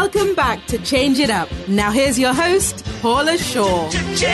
Welcome back to Change It Up. Now here's your host, Paula Shaw.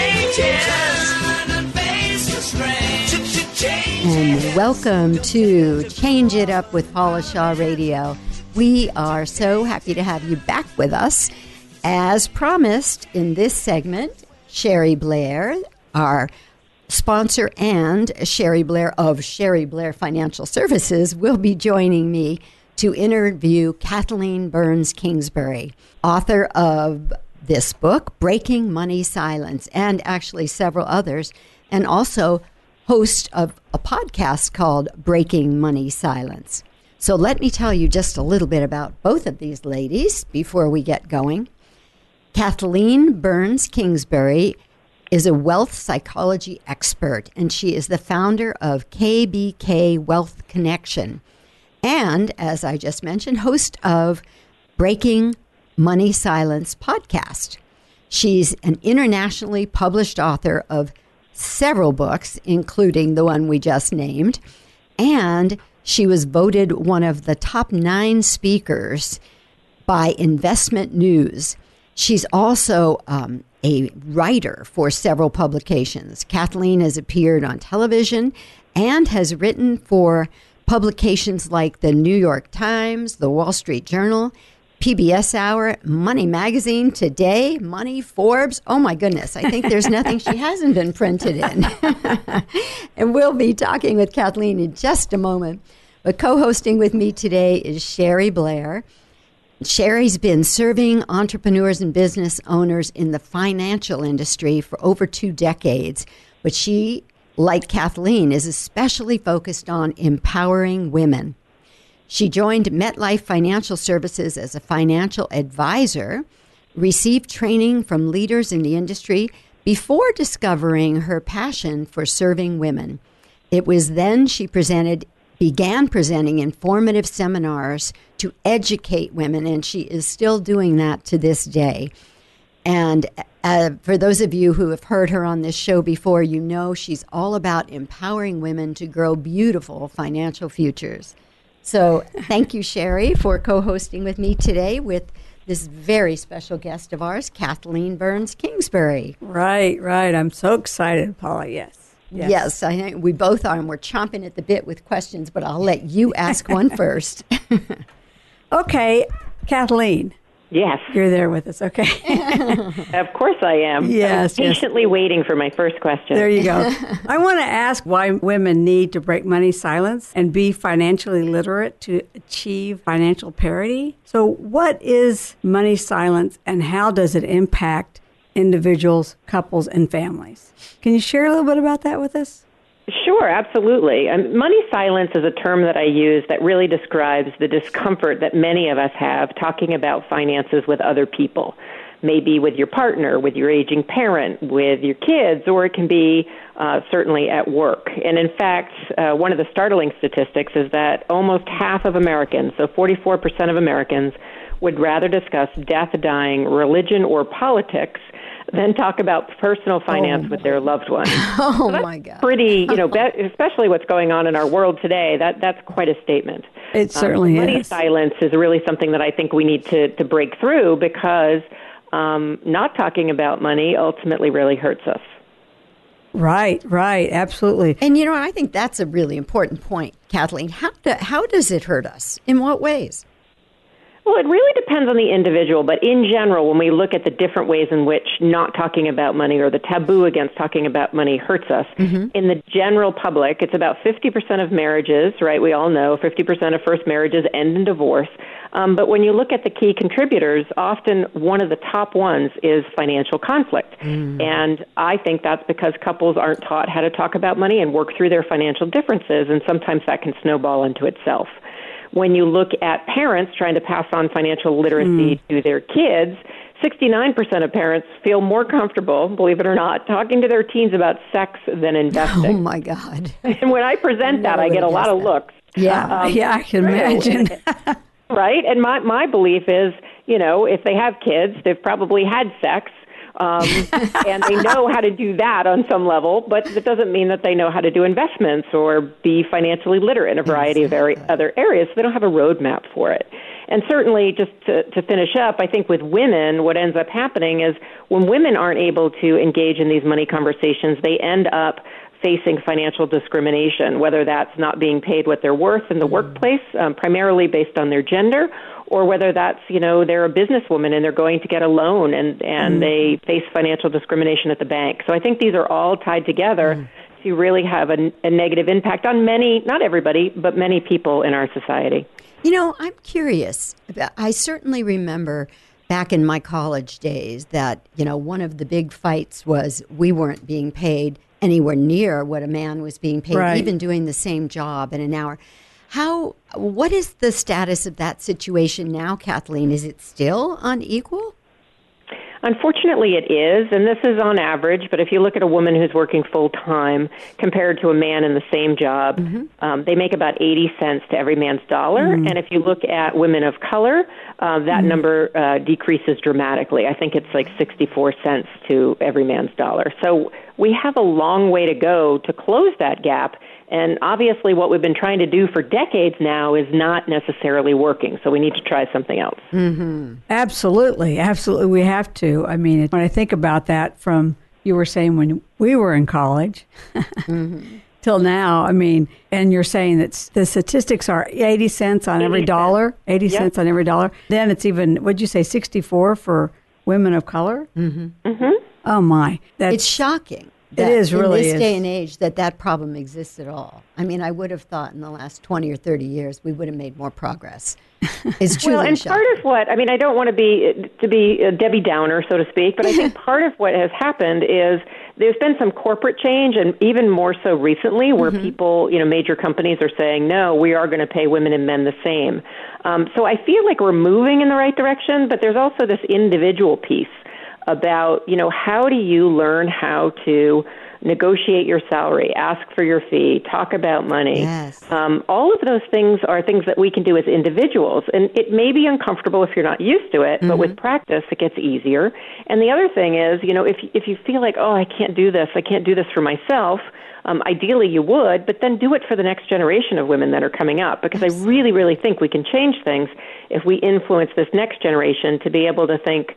And welcome to Change It Up with Paula Shaw Radio. We are so happy to have you back with us. As promised in this segment, Sherry Blair, our sponsor, and Sherry Blair of Sherry Blair Financial Services will be joining me to interview Kathleen Burns Kingsbury, author of this book, Breaking Money Silence, and actually several others, and also host of a podcast called Breaking Money Silence. So let me tell you just a little bit about both of these ladies before we get going. Kathleen Burns Kingsbury is a wealth psychology expert, and she is the founder of KBK Wealth Connection. And, as I just mentioned, host of Breaking Money Silence podcast. She's an internationally published author of several books, including the one we just named, and she was voted one of the top 9 speakers by Investment News. She's also a writer for several publications. Kathleen has appeared on television and has written for publications like the New York Times, the Wall Street Journal, PBS Hour, Money Magazine, Today, Money, Forbes. Oh, my goodness. I think there's nothing she hasn't been printed in. And we'll be talking with Kathleen in just a moment. But co-hosting with me today is Sherry Blair. Sherry's been serving entrepreneurs and business owners in the financial industry for over 2 decades. But she, like Kathleen, is especially focused on empowering women. She joined MetLife Financial Services as a financial advisor, received training from leaders in the industry before discovering her passion for serving women. It was then she began presenting informative seminars to educate women, and she is still doing that to this day. And for those of you who have heard her on this show before, you know she's all about empowering women to grow beautiful financial futures. So thank you, Sherry, for co-hosting with me today with this very special guest of ours, Kathleen Burns Kingsbury. Right. I'm so excited, Paula. Yes, I think we both are, and we're chomping at the bit with questions, but I'll let you ask one first. Okay, Kathleen. Yes. You're there with us, okay. Of course I am. Yes. I'm patiently waiting for my first question. There you go. I want to ask why women need to break money silence and be financially literate to achieve financial parity. So what is money silence, and how does it impact individuals, couples, and families? Can you share a little bit about that with us? Sure, absolutely. Money silence is a term that I use that really describes the discomfort that many of us have talking about finances with other people. Maybe with your partner, with your aging parent, with your kids, or it can be certainly at work. And in fact, one of the startling statistics is that almost half of Americans, so 44% of Americans, would rather discuss death, dying, religion, or politics than talk about personal finance with their loved one. Oh, so my God. Pretty, especially what's going on in our world today, that's quite a statement. It certainly is. Money silence is really something that I think we need to break through, because not talking about money ultimately really hurts us. Right, absolutely. And, I think that's a really important point, Kathleen. How does it hurt us? In what ways? Well, it really depends on the individual, but in general, when we look at the different ways in which not talking about money or the taboo against talking about money hurts us, in the general public, it's about 50% of marriages, right? We all know 50% of first marriages end in divorce. But when you look at the key contributors, often one of the top ones is financial conflict. And I think that's because couples aren't taught how to talk about money and work through their financial differences, and sometimes that can snowball into itself. When you look at parents trying to pass on financial literacy to their kids, 69% of parents feel more comfortable, believe it or not, talking to their teens about sex than investing. Oh, my God. And when I present that, I get a lot of looks. Yeah, I can imagine. Right? And my belief is, if they have kids, they've probably had sex. And they know how to do that on some level, but that doesn't mean that they know how to do investments or be financially literate in a variety of other areas. So they don't have a roadmap for it. And certainly, just to finish up, I think with women, what ends up happening is when women aren't able to engage in these money conversations, they end up facing financial discrimination, whether that's not being paid what they're worth in the workplace, primarily based on their gender, or whether that's, they're a businesswoman and they're going to get a loan and they face financial discrimination at the bank. So I think these are all tied together to really have a negative impact on many, not everybody, but many people in our society. I'm curious. I certainly remember back in my college days that, one of the big fights was we weren't being paid anywhere near what a man was being paid, right, even doing the same job in an hour. What is the status of that situation now, Kathleen? Is it still unequal? Unfortunately, it is, and this is on average, but if you look at a woman who's working full-time compared to a man in the same job, they make about 80 cents to every man's dollar, and if you look at women of color, that number decreases dramatically. I think it's like 64 cents to every man's dollar. So we have a long way to go to close that gap. And obviously what we've been trying to do for decades now is not necessarily working, so we need to try something else. Mm-hmm. Absolutely, we have to. I mean, when I think about that from, you were saying when we were in college till now, I mean, and you're saying that the statistics are 80 cents on every dollar, 80 cents on every dollar. Then it's even, what'd you say, 64 for women of color? Oh, my. It's shocking. It is really in this day and age that problem exists at all. I mean, I would have thought in the last 20 or 30 years we would have made more progress. It's truly well, and shocking. part of what, I mean, I don't want to be a Debbie Downer, so to speak, but I think part of what has happened is there's been some corporate change, and even more so recently, where people, major companies are saying, no, we are going to pay women and men the same. So I feel like we're moving in the right direction, but there's also this individual piece about, how do you learn how to negotiate your salary, ask for your fee, talk about money. Yes. All of those things are things that we can do as individuals. And it may be uncomfortable if you're not used to it, but with practice, it gets easier. And the other thing is, if you feel like, oh, I can't do this for myself, ideally you would, but then do it for the next generation of women that are coming up, because I really, really think we can change things if we influence this next generation to be able to think,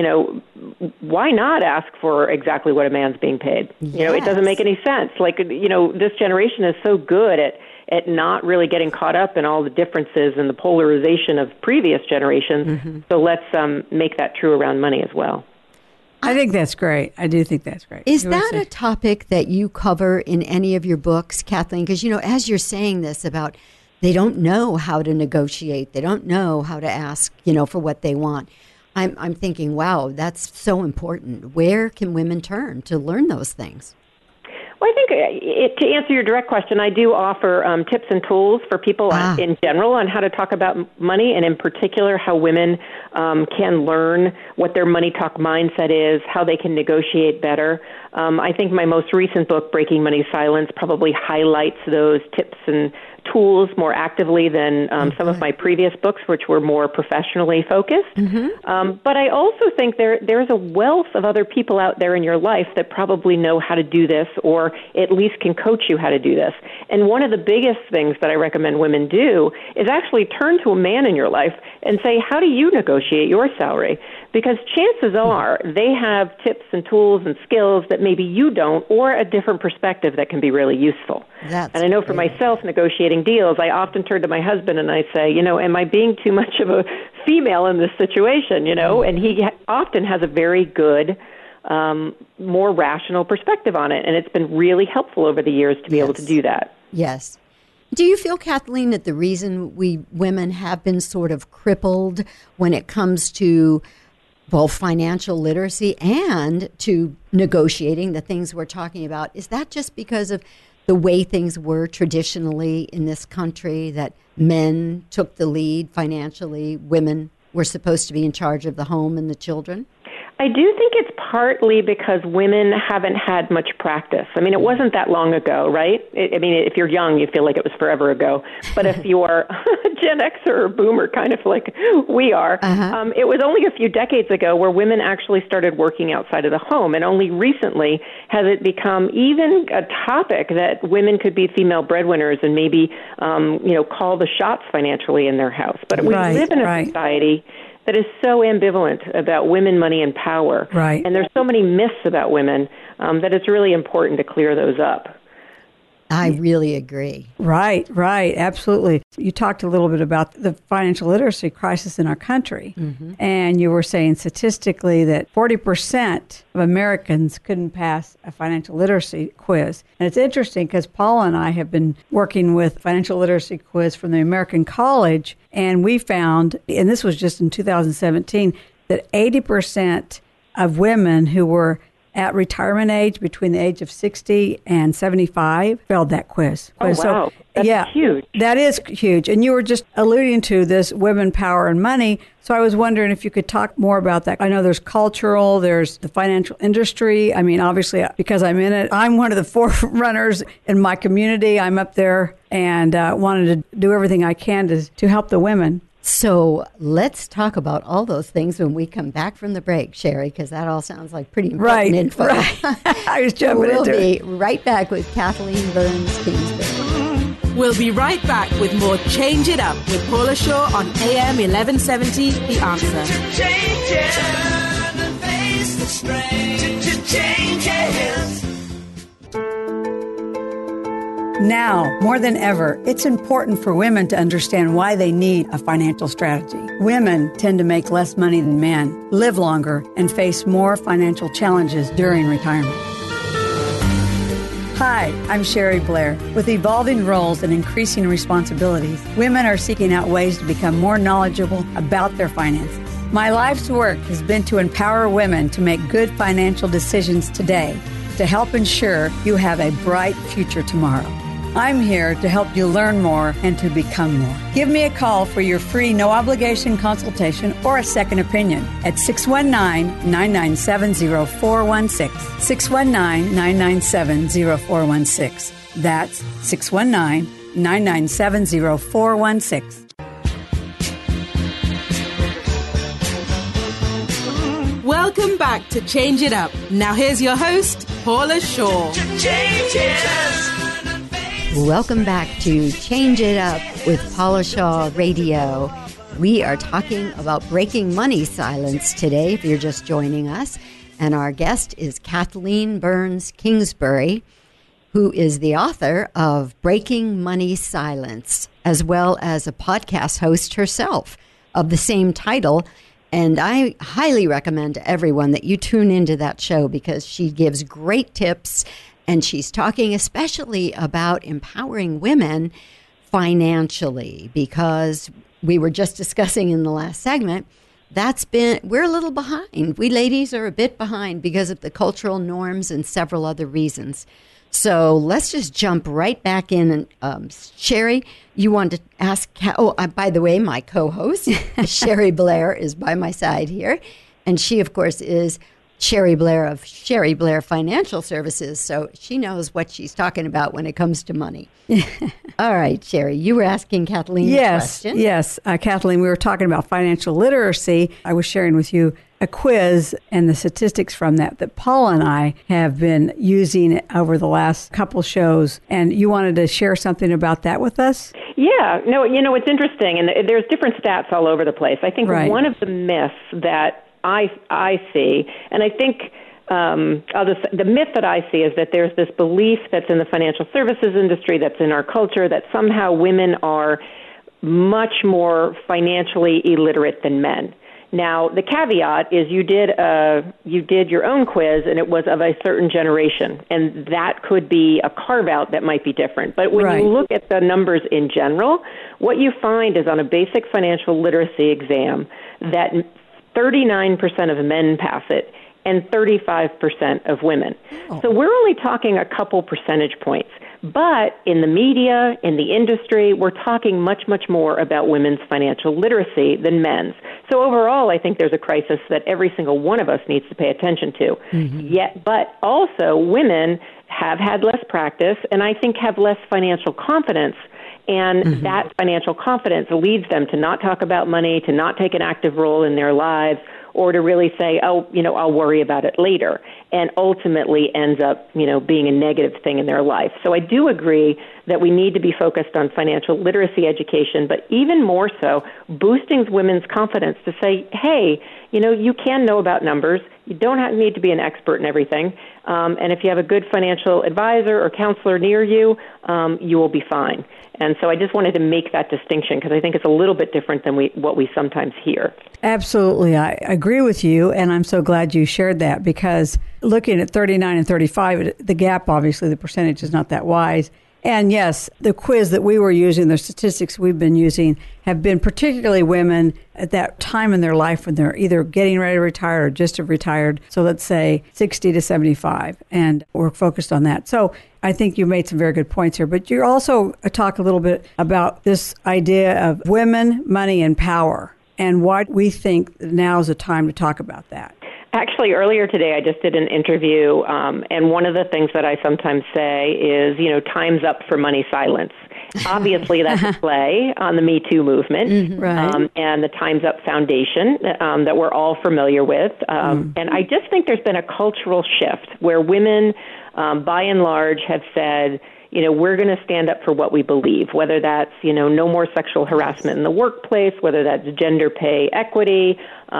why not ask for exactly what a man's being paid? It doesn't make any sense. Like, this generation is so good at not really getting caught up in all the differences and the polarization of previous generations. So let's make that true around money as well. I think that's great. I do think that's great. Is that a topic that you cover in any of your books, Kathleen? Because, as you're saying this about they don't know how to negotiate, they don't know how to ask, for what they want. I'm thinking, wow, that's so important. Where can women turn to learn those things? Well, I think to answer your direct question, I do offer tips and tools for people in general on how to talk about money, and in particular how women can learn what their money talk mindset is, how they can negotiate better. I think my most recent book, Breaking Money Silence, probably highlights those tips and tools more actively than some of my previous books, which were more professionally focused. But I also think there's a wealth of other people out there in your life that probably know how to do this, or at least can coach you how to do this. And one of the biggest things that I recommend women do is actually turn to a man in your life and say, how do you negotiate your salary? Because chances are they have tips and tools and skills that maybe you don't, or a different perspective that can be really useful. And I know for myself, negotiating deals, I often turn to my husband and I say, am I being too much of a female in this situation, And he often has a very good, more rational perspective on it. And it's been really helpful over the years to be able to do that. Yes. Do you feel, Kathleen, that the reason we women have been sort of crippled when it comes to both financial literacy and to negotiating the things we're talking about, is that just because of the way things were traditionally in this country, that men took the lead financially, women were supposed to be in charge of the home and the children? I do think it's partly because women haven't had much practice. I mean, it wasn't that long ago, right? If you're young, you feel like it was forever ago. But if you're Gen Xer or Boomer, kind of like we are, it was only a few decades ago where women actually started working outside of the home. And only recently has it become even a topic that women could be female breadwinners and maybe, call the shots financially in their house. But we live in a society that is so ambivalent about women, money, and power. Right. And there's so many myths about women that it's really important to clear those up. I really agree. Right, absolutely. You talked a little bit about the financial literacy crisis in our country, and you were saying statistically that 40% of Americans couldn't pass a financial literacy quiz. And it's interesting because Paula and I have been working with financial literacy quiz from the American College, and we found, and this was just in 2017, that 80% of women who were at retirement age, between the age of 60 and 75, failed that quiz. Oh, wow. So, That's huge. That is huge. And you were just alluding to this women, power, and money. So I was wondering if you could talk more about that. I know there's cultural, there's the financial industry. I mean, obviously, because I'm in it, I'm one of the forerunners in my community. I'm up there and wanted to do everything I can to help the women. So let's talk about all those things when we come back from the break, Sherry, because that all sounds like pretty important info. Right. I was jumping into it. We'll be right back with Kathleen Burns Kingsbury. We'll be right back with more Change It Up with Paula Shaw on AM 1170, The Answer. Change it, and face the strain. Change it. Now, more than ever, it's important for women to understand why they need a financial strategy. Women tend to make less money than men, live longer, and face more financial challenges during retirement. Hi, I'm Sherry Blair. With evolving roles and increasing responsibilities, women are seeking out ways to become more knowledgeable about their finances. My life's work has been to empower women to make good financial decisions today to help ensure you have a bright future tomorrow. I'm here to help you learn more and to become more. Give me a call for your free no-obligation consultation or a second opinion at 619-997-0416. 619-997-0416. That's 619-997-0416. Welcome back to Change It Up. Now here's your host, Paula Shaw. Change it. Welcome back to Change It Up with Paula Shaw Radio. We are talking about breaking money silence today, if you're just joining us. And our guest is Kathleen Burns Kingsbury, who is the author of Breaking Money Silence, as well as a podcast host herself of the same title. And I highly recommend to everyone that you tune into that show because she gives great tips. And she's talking especially about empowering women financially, because we were just discussing in the last segment, we're a little behind. We ladies are a bit behind because of the cultural norms and several other reasons. So let's just jump right back in. And Sherry, you want to ask, by the way, my co-host, Sherry Blair, is by my side here. And she, of course, is Sherry Blair of Sherry Blair Financial Services, so she knows what she's talking about when it comes to money. All right, Sherry, you were asking Kathleen a question. Yes, Kathleen, we were talking about financial literacy. I was sharing with you a quiz and the statistics from that Paul and I have been using over the last couple shows, and you wanted to share something about that with us? Yeah, no, it's interesting, and there's different stats all over the place. I think one of the myths that I see, and I think the myth that I see is that there's this belief that's in the financial services industry, that's in our culture, that somehow women are much more financially illiterate than men. Now, the caveat is you did your own quiz, and it was of a certain generation, and that could be a carve-out that might be different. But when you look at the numbers in general, what you find is on a basic financial literacy exam that 39% of men pass it and 35% of women. Oh. So we're only talking a couple percentage points. But in the media, in the industry, we're talking much, much more about women's financial literacy than men's. So overall, I think there's a crisis that every single one of us needs to pay attention to. Yet, but also women have had less practice and I think have less financial confidence. And that financial confidence leads them to not talk about money, to not take an active role in their lives, or to really say, oh, I'll worry about it later, and ultimately ends up, being a negative thing in their life. So I do agree that we need to be focused on financial literacy education, but even more so, boosting women's confidence to say, hey, you can know about numbers. You don't need to be an expert in everything. And if you have a good financial advisor or counselor near you, you will be fine. And so I just wanted to make that distinction because I think it's a little bit different than what we sometimes hear. Absolutely. I agree with you, and I'm so glad you shared that because looking at 39 and 35, the gap, obviously, the percentage is not that wide. And yes, the quiz that we were using, the statistics we've been using, have been particularly women at that time in their life when they're either getting ready to retire or just have retired. So let's say 60 to 75, and we're focused on that. So I think you made some very good points here. But you also talk a little bit about this idea of women, money, and power, and why we think now is a time to talk about that. Actually, earlier today, I just did an interview, and one of the things that I sometimes say is, time's up for money silence. Obviously, that's a play on the Me Too movement Right. And the Time's Up Foundation that we're all familiar with. And I just think there's been a cultural shift where women, by and large, have said, we're going to stand up for what we believe, whether that's, no more sexual harassment in the workplace, whether that's gender pay equity,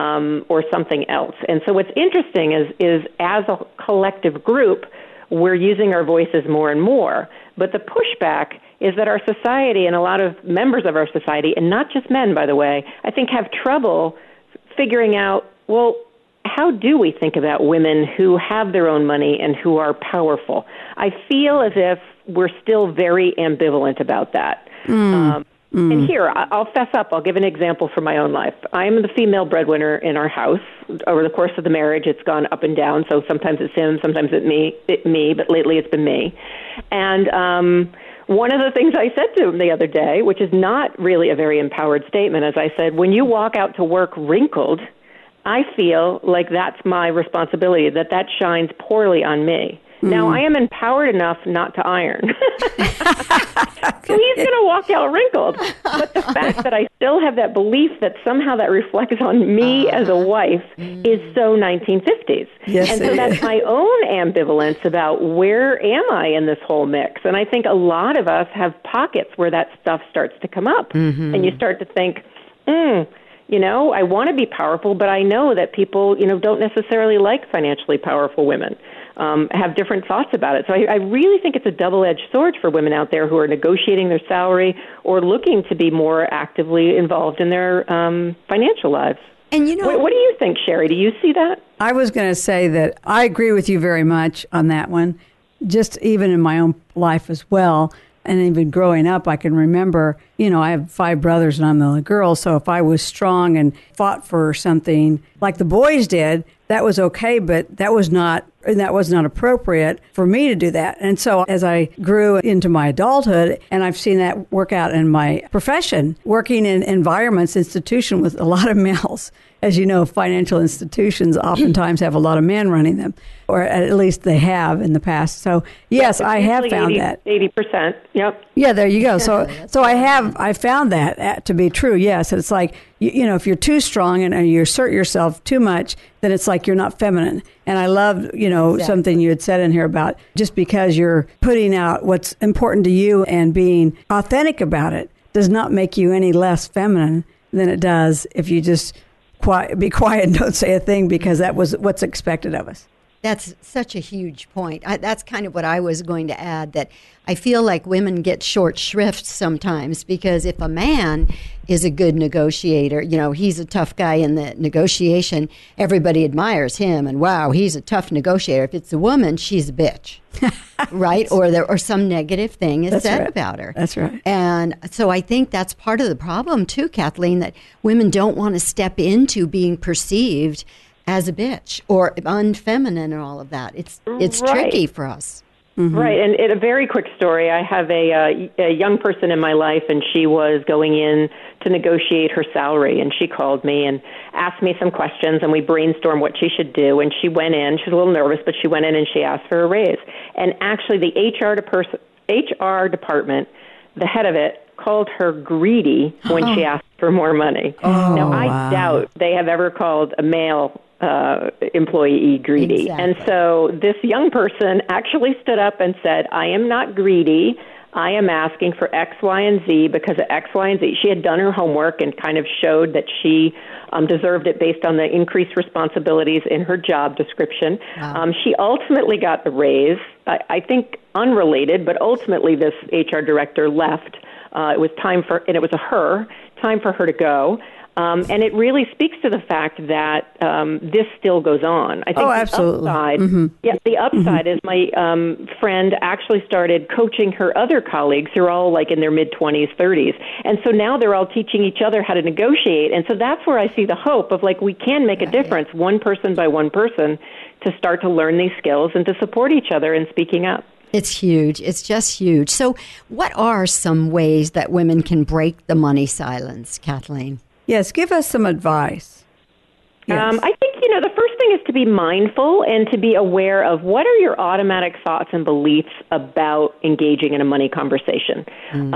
or something else. And so what's interesting is as a collective group, we're using our voices more and more. But the pushback is that our society and a lot of members of our society, and not just men, by the way, I think have trouble figuring out, well, how do we think about women who have their own money and who are powerful? I feel as if we're still very ambivalent about that. And here, I'll fess up. I'll give an example from my own life. I'm the female breadwinner in our house. Over the course of the marriage, it's gone up and down. So sometimes it's him, sometimes it's me, but lately it's been me. And one of the things I said to him the other day, which is not really a very empowered statement, as I said, when you walk out to work wrinkled, I feel like that's my responsibility, that shines poorly on me. Now, I am empowered enough not to iron. So he's going to walk out wrinkled. But the fact that I still have that belief that somehow that reflects on me as a wife is so 1950s. Yes, and so that's my own ambivalence about where am I in this whole mix. And I think a lot of us have pockets where that stuff starts to come up. And you start to think, I want to be powerful, but I know that people, don't necessarily like financially powerful women, have different thoughts about it. So I really think it's a double-edged sword for women out there who are negotiating their salary or looking to be more actively involved in their financial lives. And what do you think, Sherry? Do you see that? I was going to say that I agree with you very much on that one, just even in my own life as well. And even growing up, I can remember, I have 5 brothers and I'm the only girl. So if I was strong and fought for something like the boys did, that was okay, but that was not appropriate for me to do that. And so as I grew into my adulthood, and I've seen that work out in my profession, working in environments, institution with a lot of males. As you know, financial institutions oftentimes have a lot of men running them, or at least they have in the past. So yes, I have found that 80%. Yep. Yeah, there you go. So I found that to be true. Yes, it's like if you're too strong and you assert yourself too much, then it's like you're not feminine. And I love something you had said in here about just because you're putting out what's important to you and being authentic about it does not make you any less feminine than it does if you just be quiet and don't say a thing because that was what's expected of us. That's such a huge point. That's kind of what I was going to add, that I feel like women get short shrift sometimes because if a man is a good negotiator, he's a tough guy in the negotiation, everybody admires him and wow, he's a tough negotiator. If it's a woman, she's a bitch, right? Or some negative thing is said about her. That's right. And so I think that's part of the problem too, Kathleen, that women don't want to step into being perceived as a bitch or unfeminine and all of that. It's Right. tricky for us. Right, and a very quick story. I have a young person in my life, and she was going in to negotiate her salary, and she called me and asked me some questions, and we brainstormed what she should do, and she went in. She was a little nervous, but she went in and she asked for a raise. And actually, the HR department, the head of it, called her greedy when she asked for more money. Now, I doubt they have ever called a male employee greedy. Exactly. And so this young person actually stood up and said, I am not greedy. I am asking for X, Y, and Z because of X, Y, and Z. She had done her homework and kind of showed that she deserved it based on the increased responsibilities in her job description. Wow. She ultimately got the raise, I think unrelated, but ultimately this HR director left. It was time for her to go. And it really speaks to the fact that this still goes on. I think absolutely. The upside is my friend actually started coaching her other colleagues who are all like in their mid-20s, 30s. And so now they're all teaching each other how to negotiate. And so that's where I see the hope of like we can make a difference, one person by one person, to start to learn these skills and to support each other in speaking up. It's huge. It's just huge. So what are some ways that women can break the money silence, Kathleen? Yes, give us some advice. Yes. I think, the first thing is to be mindful and to be aware of what are your automatic thoughts and beliefs about engaging in a money conversation.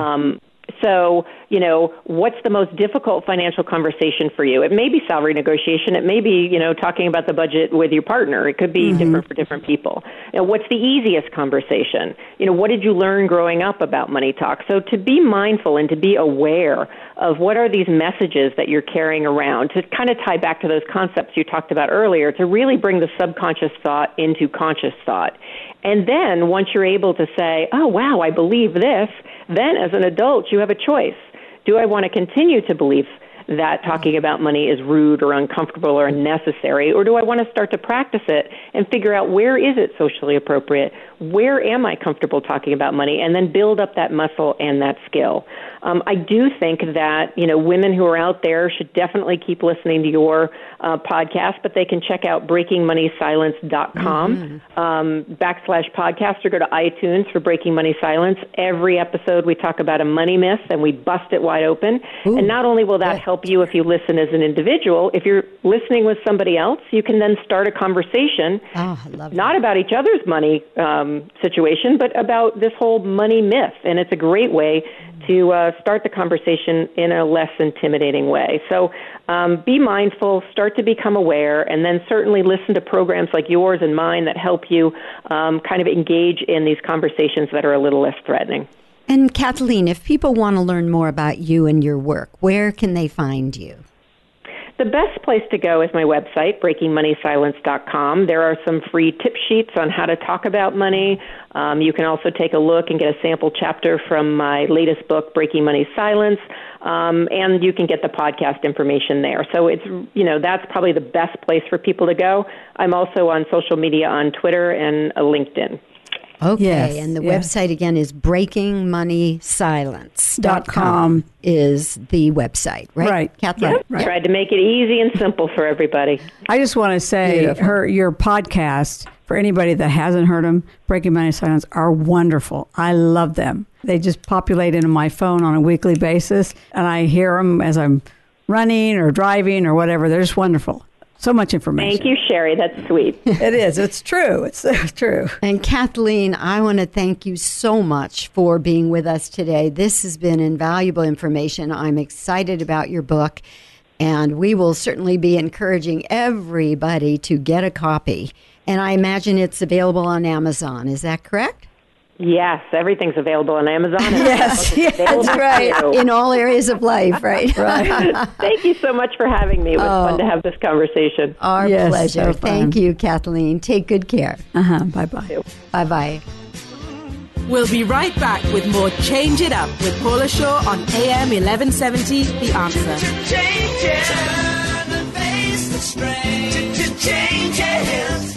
So, what's the most difficult financial conversation for you? It may be salary negotiation. It may be, talking about the budget with your partner. It could be different for different people. What's the easiest conversation? What did you learn growing up about money talk? So to be mindful and to be aware of what are these messages that you're carrying around, to kind of tie back to those concepts you talked about earlier, to really bring the subconscious thought into conscious thought. And then once you're able to say, oh, wow, I believe this, then as an adult, you have a choice. Do I want to continue to believe that talking about money is rude or uncomfortable or unnecessary, or do I want to start to practice it and figure out where is it socially appropriate? Where am I comfortable talking about money? And then build up that muscle and that skill. I do think that, women who are out there should definitely keep listening to your podcast, but they can check out breakingmoneysilence.com /podcast or go to iTunes for Breaking Money Silence. Every episode we talk about a money myth and we bust it wide open. And not only will that help you if you listen as an individual, if you're listening with somebody else, you can then start a conversation, not about each other's money situation, but about this whole money myth. And it's a great way to start the conversation in a less intimidating way. So be mindful, start to become aware, and then certainly listen to programs like yours and mine that help you kind of engage in these conversations that are a little less threatening. And Kathleen, if people want to learn more about you and your work, where can they find you? The best place to go is my website, breakingmoneysilence.com. There are some free tip sheets on how to talk about money. You can also take a look and get a sample chapter from my latest book, Breaking Money Silence, and you can get the podcast information there. So it's, that's probably the best place for people to go. I'm also on social media on Twitter and LinkedIn. Okay, and the website again is breakingmoneysilence.com is the website, right? Right, Kathleen? Yep. Right. Tried to make it easy and simple for everybody. I just want to say your podcast, for anybody that hasn't heard them, Breaking Money Silence, are wonderful. I love them. They just populate into my phone on a weekly basis, and I hear them as I'm running or driving or whatever. They're just wonderful. So much information. Thank you, Sherry. That's sweet. It is. It's true. It's true. And Kathleen, I want to thank you so much for being with us today. This has been invaluable information. I'm excited about your book, and we will certainly be encouraging everybody to get a copy. And I imagine it's available on Amazon. Is that correct? Yes, everything's available on Amazon. Yes, that's right. In all areas of life, right? Right. Thank you so much for having me. It was fun to have this conversation. Our pleasure. So Thank you, Kathleen. Take good care. Bye-bye. Bye-bye. We'll be right back with more Change It Up with Paula Shaw on AM 1170, The Answer. Change it. Turn and face the strain. To change it.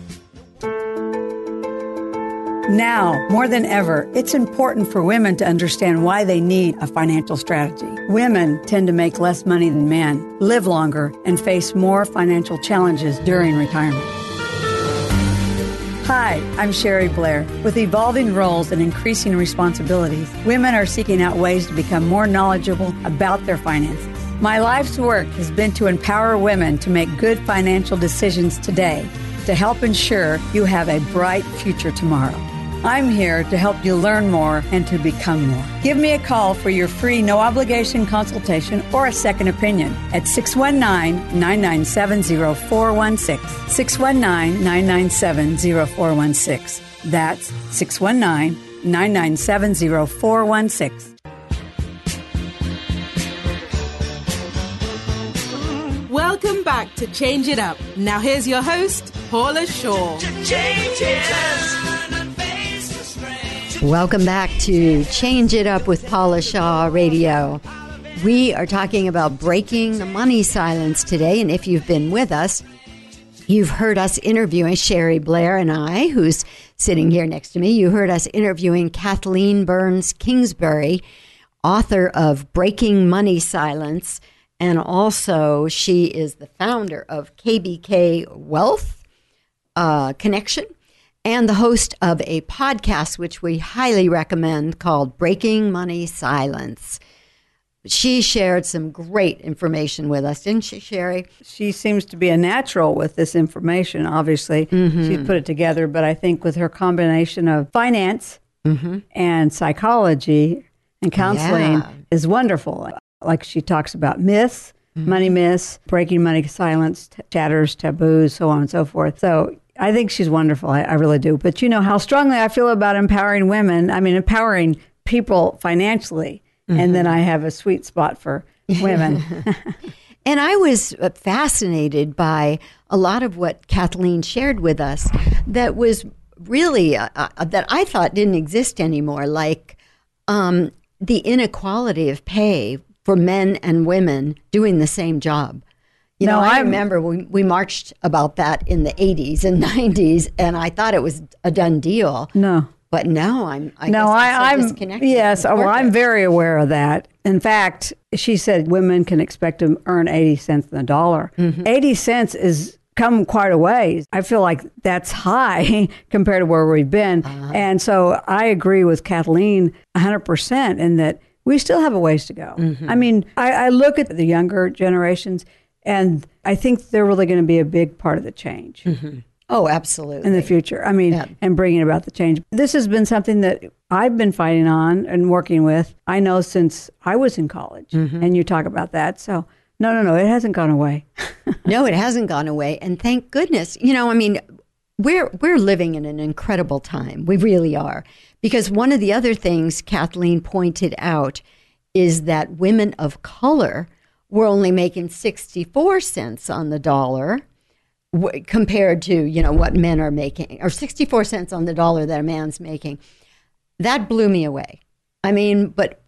Now, more than ever, it's important for women to understand why they need a financial strategy. Women tend to make less money than men, live longer, and face more financial challenges during retirement. Hi, I'm Sherry Blair. With evolving roles and increasing responsibilities, women are seeking out ways to become more knowledgeable about their finances. My life's work has been to empower women to make good financial decisions today to help ensure you have a bright future tomorrow. I'm here to help you learn more and to become more. Give me a call for your free no-obligation consultation or a second opinion at 619-997-0416. 619-997-0416. That's 619-997-0416. Welcome back to Change It Up. Now here's your host, Paula Shaw. Change it up. Welcome back to Change It Up with Paula Shaw Radio. We are talking about breaking the money silence today, and if you've been with us, you've heard us interviewing Sherry Blair and I, who's sitting here next to me. You heard us interviewing Kathleen Burns Kingsbury, author of Breaking Money Silence, and also she is the founder of KBK Wealth Connection, and the host of a podcast, which we highly recommend, called Breaking Money Silence. She shared some great information with us, didn't she, Sherry? She seems to be a natural with this information, obviously. She put it together, but I think with her combination of finance and psychology and counseling is wonderful. Like she talks about myths, money myths, breaking money silence, chatters, taboos, so on and so forth. So I think she's wonderful. I really do. But you know how strongly I feel about empowering women. I mean, empowering people financially. And then I have a sweet spot for women. And I was fascinated by a lot of what Kathleen shared with us that was really, that I thought didn't exist anymore, like the inequality of pay for men and women doing the same job. You know, I remember we marched about that in the 80s and 90s, and I thought it was a done deal. No. But now I'm so disconnected. Yes, well, I'm very aware of that. In fact, she said women can expect to earn 80 cents on the dollar. 80 cents is come quite a ways. I feel like that's high compared to where we've been. And so I agree with Kathleen 100% in that we still have a ways to go. I mean, I look at the younger generations, and I think they're really going to be a big part of the change. Oh, absolutely. In the future. I mean, and bringing about the change. This has been something that I've been fighting on and working with, I know, since I was in college. And you talk about that. So, no, it hasn't gone away. No, it hasn't gone away. And thank goodness. You know, I mean, we're living in an incredible time. We really are. Because one of the other things Kathleen pointed out is that women of color were only making 64 cents on the dollar compared to, you know, what men are making, or 64 cents on the dollar that a man's making. That blew me away. I mean, but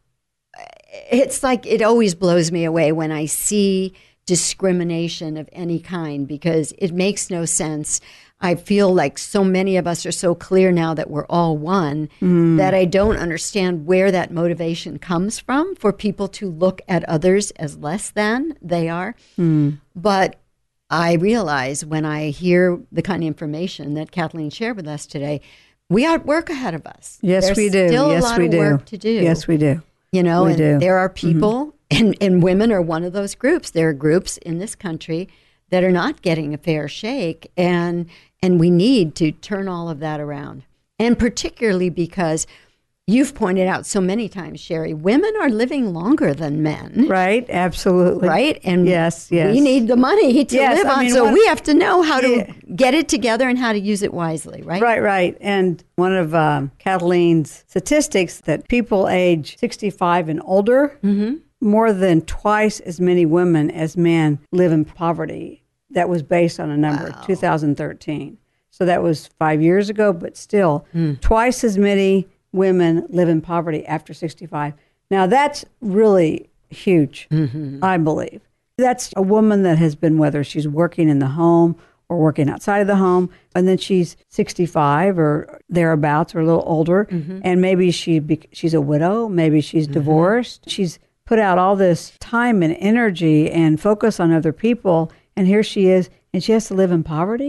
it's like it always blows me away when I see discrimination of any kind, because it makes no sense. I feel like so many of us are so clear now that we're all one that I don't understand where that motivation comes from for people to look at others as less than they are. But I realize when I hear the kind of information that Kathleen shared with us today, we have work ahead of us. Yes, we do. There's still Yes, a lot we of do. work to do. Yes, we do. You know, We and do. there are people, and women are one of those groups. There are groups in this country that are not getting a fair shake, and we need to turn all of that around. And particularly because you've pointed out so many times, Sherry, women are living longer than men. Right, absolutely. Right? And yes. we need the money to Yes, live I on, mean, so we have to know how to get it together and how to use it wisely, right? Right. And one of Kathleen's statistics that people age 65 and older, more than twice as many women as men live in poverty. That was based on a number of 2013. So that was 5 years ago, but still twice as many women live in poverty after 65. Now that's really huge, I believe. That's a woman that has been, whether she's working in the home or working outside of the home, and then she's 65 or thereabouts or a little older, and maybe she's a widow, maybe she's divorced. She's put out all this time and energy and focus on other people, and here she is, and she has to live in poverty.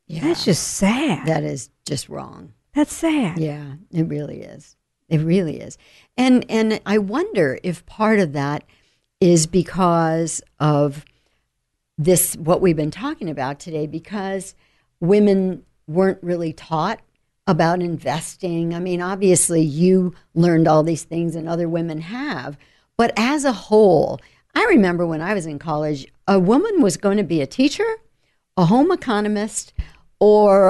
Yeah. That's just sad. That is just wrong. That's sad. Yeah, it really is. It really is. And I wonder if part of that is because of this, what we've been talking about today, because women weren't really taught about investing. I mean, obviously you learned all these things and other women have, but as a whole, I remember when I was in college, a woman was going to be a teacher, a home economist, or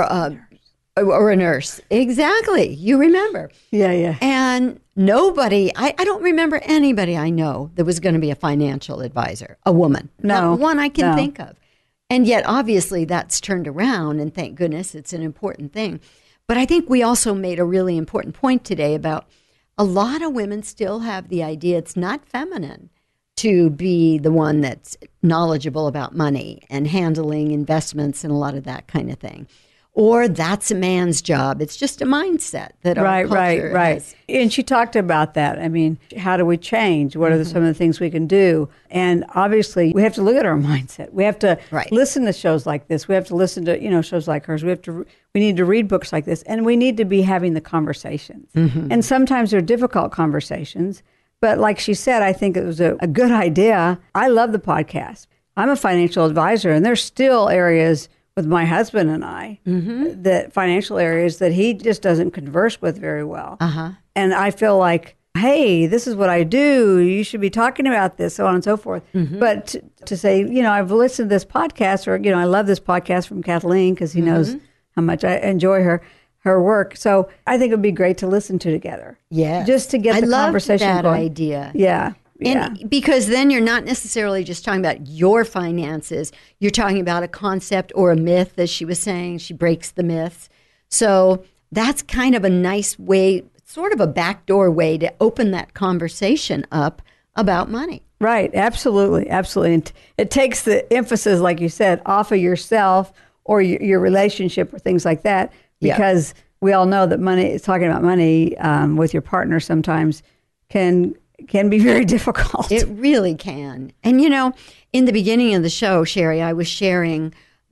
a nurse. Exactly. You remember. Yeah. And nobody, I don't remember anybody I know that was going to be a financial advisor, a woman. No. Not one I can No. think of. And yet, obviously, that's turned around, and thank goodness it's an important thing. But I think we also made a really important point today about a lot of women still have the idea it's not feminine to be the one that's knowledgeable about money and handling investments and a lot of that kind of thing. Or that's a man's job. It's just a mindset that our culture has. And she talked about that. I mean, how do we change? What are some of the things we can do? And obviously, we have to look at our mindset. We have to listen to shows like this. We have to listen to shows like hers. We need to read books like this, and we need to be having the conversations. And sometimes they're difficult conversations. But like she said, I think it was a good idea. I love the podcast. I'm a financial advisor, and there's still areas with my husband and I, that financial areas that he just doesn't converse with very well. And I feel like, hey, this is what I do. You should be talking about this, so on and so forth. But to say, I've listened to this podcast, or, I love this podcast from Kathleen because he knows how much I enjoy her work. So I think it would be great to listen to together. Yeah. Just to get the conversation that going. idea. Yeah. And because then you're not necessarily just talking about your finances. You're talking about a concept or a myth, as she was saying. She breaks the myths. So that's kind of a nice way, sort of a backdoor way to open that conversation up about money. Right. Absolutely. Absolutely. And it takes the emphasis, like you said, off of yourself or your relationship or things like that, because we all know that money, talking about money with your partner sometimes can be very difficult. It really can. And, in the beginning of the show, Sherry, I was sharing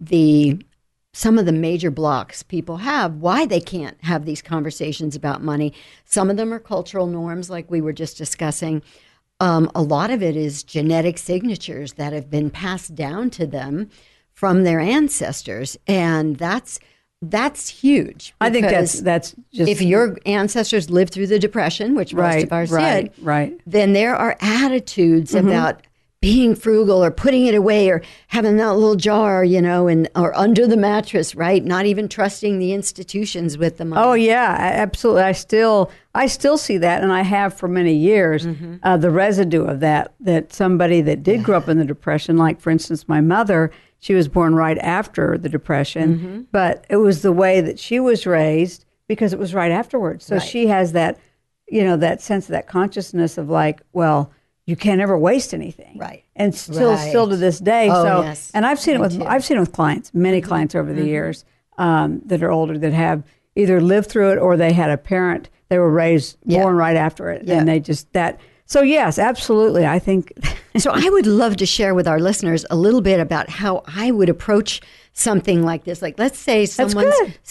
some of the major blocks people have, why they can't have these conversations about money. Some of them are cultural norms, like we were just discussing. A lot of it is genetic signatures that have been passed down to them from their ancestors. And that's huge. I think that's just, if your ancestors lived through the Depression, which most of ours did, then there are attitudes about being frugal or putting it away or having that little jar, or under the mattress, right? Not even trusting the institutions with the money. Oh yeah, absolutely. I still see that, and I have for many years. The residue of that somebody that did grow up in the Depression, like for instance, my mother. She was born right after the Depression, but it was the way that she was raised because it was right afterwards. So she has that, that sense of that consciousness of like, well, you can't ever waste anything, right? And still to this day. And I've seen it with clients, many clients over the years that are older that have either lived through it or they had a parent they were born right after it, and they just that. So yes, absolutely. I think. So I would love to share with our listeners a little bit about how I would approach something like this. Like, let's say someone's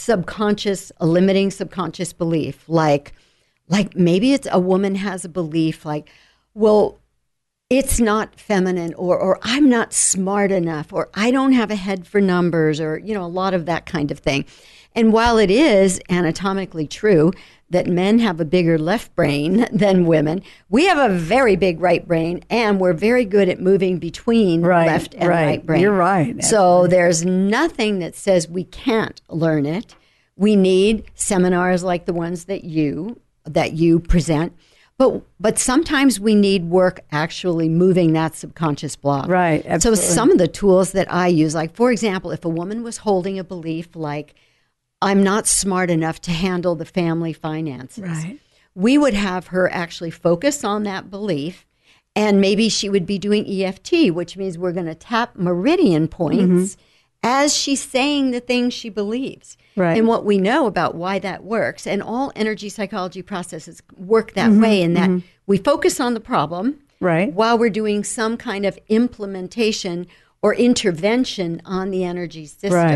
a limiting subconscious belief, like maybe it's a woman has a belief like, well, it's not feminine, or I'm not smart enough, or I don't have a head for numbers, or, a lot of that kind of thing. And while it is anatomically true that men have a bigger left brain than women, we have a very big right brain, and we're very good at moving between left and right brain. You're right. So there's nothing that says we can't learn it. We need seminars like the ones that you present. But sometimes we need work actually moving that subconscious block. Right, absolutely. So some of the tools that I use, like, for example, if a woman was holding a belief like, I'm not smart enough to handle the family finances, we would have her actually focus on that belief, and maybe she would be doing EFT, which means we're going to tap meridian points as she's saying the things she believes. Right. And what we know about why that works, and all energy psychology processes work that way, in that we focus on the problem while we're doing some kind of implementation or intervention on the energy system.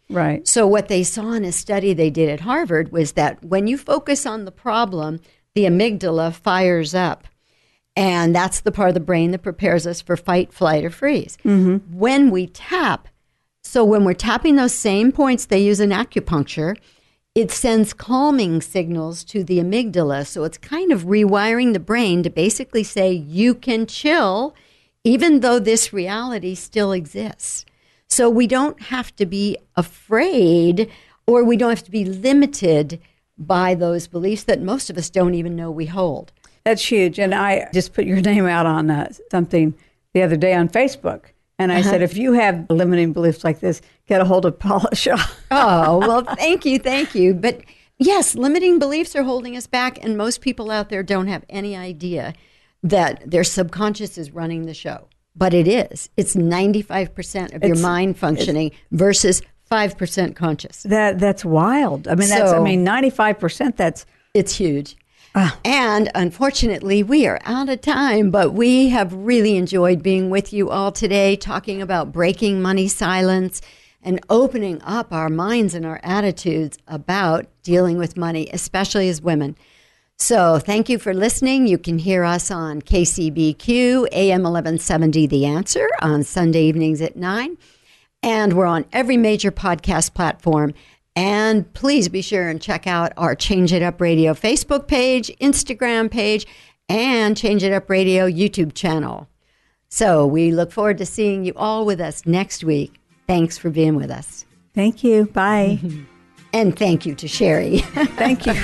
Right. So what they saw in a study they did at Harvard was that when you focus on the problem, the amygdala fires up. And that's the part of the brain that prepares us for fight, flight, or freeze. Mm-hmm. When we tap, so when we're tapping those same points, they use an acupuncture, it sends calming signals to the amygdala. So it's kind of rewiring the brain to basically say, you can chill, even though this reality still exists. So we don't have to be afraid, or we don't have to be limited by those beliefs that most of us don't even know we hold. That's huge. And I just put your name out on something the other day on Facebook. And I said, if you have limiting beliefs like this, get a hold of Paula Shaw. Oh, well, thank you. But yes, limiting beliefs are holding us back. And most people out there don't have any idea that their subconscious is running the show. But it is. It's 95% of your mind functioning versus 5% conscious. That's wild. I mean, 95%, it's huge. And unfortunately, we are out of time, but we have really enjoyed being with you all today, talking about breaking money silence and opening up our minds and our attitudes about dealing with money, especially as women. So thank you for listening. You can hear us on KCBQ, AM 1170, The Answer, on Sunday evenings at 9. And we're on every major podcast platform. And please be sure and check out our Change It Up Radio Facebook page, Instagram page, and Change It Up Radio YouTube channel. So we look forward to seeing you all with us next week. Thanks for being with us. Thank you. Bye. And thank you to Sherry. Thank you.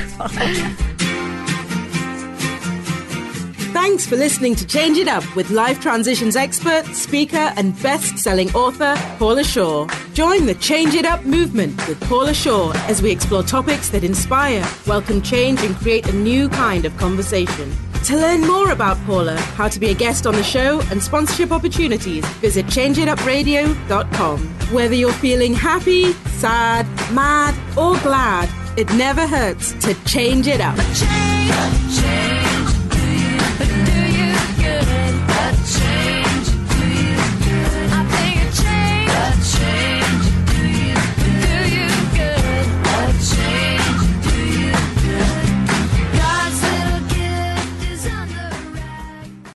Thanks for listening to Change It Up with life transitions expert, speaker, and best-selling author, Paula Shaw. Join the Change It Up movement with Paula Shaw as we explore topics that inspire, welcome change, and create a new kind of conversation. To learn more about Paula, how to be a guest on the show, and sponsorship opportunities, visit changeitupradio.com. Whether you're feeling happy, sad, mad, or glad, it never hurts to change it up. Change.